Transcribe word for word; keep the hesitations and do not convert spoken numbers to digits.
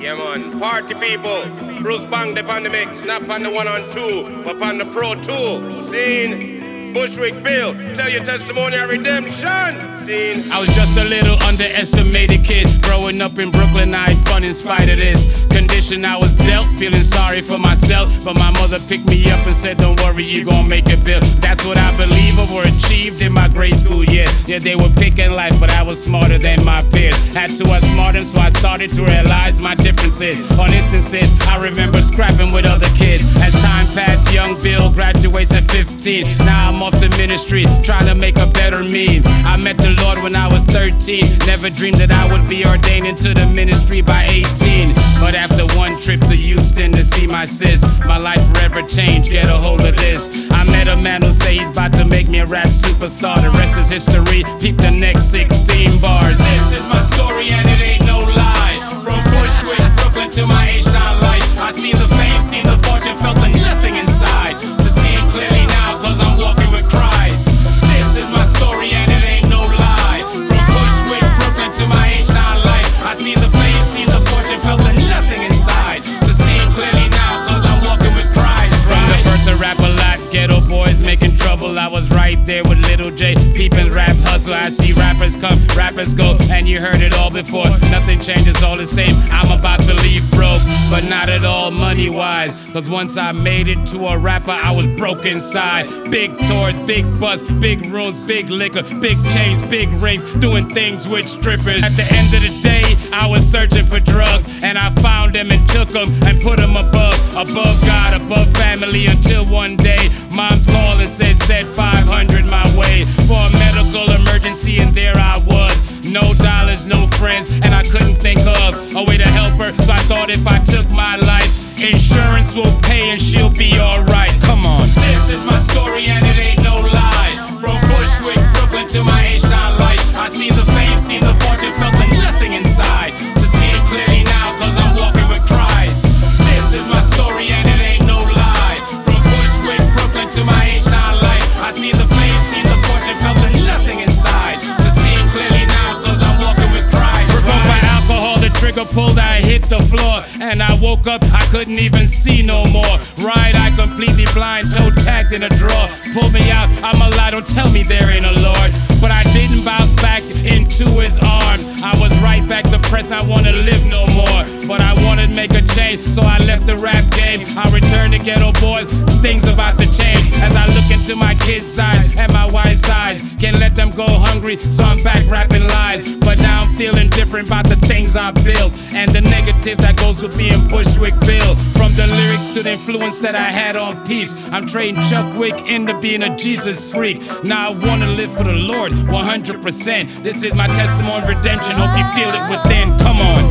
Yeah, man. Party people. Bruce Bang up on the mix. Not on the one on two, but on the Pro Tool. Scene. Bushwick Bill, tell your testimony of redemption. Scene. I was just a little underestimated kid. Growing up in Brooklyn, I had fun in spite of this condition I was dealt. Feeling sorry for myself, but my mother picked me up and said, don't worry, you gon' make it, Bill. That's what I believe of or achieved in my grade school years. Yeah, they were picking life, but I was smarter than my peers. Had to outsmart them, so I started to realize my differences. On instances, I remember scrapping with other kids. As time passed, young Bill graduates at fifteen. Now I'm off to ministry, trying to make a better me. I met the Lord when I was thirteen. Never dreamed that I would be ordained into the ministry by eighteen. But after one trip to Houston to see my sis, my life forever changed. Get a hold of this. I met a man who say he's about to make me a rap superstar. The rest is history. Peep the next sixteen bars. This is my story and it ain't no lie. From Bushwick, Brooklyn to my H-Town life. I seen the fame, seen the fortune, felt the nothing inside. To see it clearly now, cause I'm walking with Christ. This is my story and it ain't no lie. From Bushwick, Brooklyn to my H-Town life. I seen the fame, seen the fortune, felt the nothing inside. To see it clearly now, cause I'm walking with Christ. From the birth to rap a lot, ghetto boys making trouble. I was right there with Little J, peeping rap hustle. I see rappers come, rappers go, and you heard it all before. Nothing changes, all the same. I'm about to leave broke, but not at all money wise. Cause once I made it to a rapper, I was broke inside. Big tours, big bus, big rooms, big liquor, big chains, big rings, doing things with strippers. At the end of the day, I was searching for drugs, and I found them and took them and put them above, above God, above family, until one day mom's called and said, said five hundred my way for a medical emergency, and there I was. No dollars, no friends, and I couldn't think of a way to help her. So I thought if I took my life, insurance will pay and she'll be alright. Come on. This is my story and it ain't no lie. From Bushwick, Brooklyn to my H-Town life. I seen the fame, seen the fortune, felt the nothing inside. To see it clearly now, cause I'm walking with Christ. This is my story and it ain't no lie. From Bushwick, Brooklyn to my H-Town life. I seen the fame, seen the fortune, felt the nothing inside. To see it clearly now, cause I'm walking with Christ. Provoked by alcohol, the trigger pulled, I hit the floor. And I woke up, I couldn't even see no more. Right, I completely blind, toe tagged in a drawer. Pull me out, I'm a lie, don't tell me there ain't a Lord. But I didn't bounce back into his arms. I was right back depressed, I wanna live no more. But I wanted to make a change, so I left the rap game. I returned to Ghetto Boys, things about to change. As I look into my kids' eyes and my wife's eyes. Can't let them go hungry, so I'm back rapping lies. But now I'm feeling different about the things I built, and the negative that goes with being Bushwick Bill. From the lyrics to the influence that I had on peeps, I'm trading Chuck Wick into being a Jesus freak. Now I wanna live for the Lord one hundred percent. This is my testimony of redemption, hope you feel it within. Come on.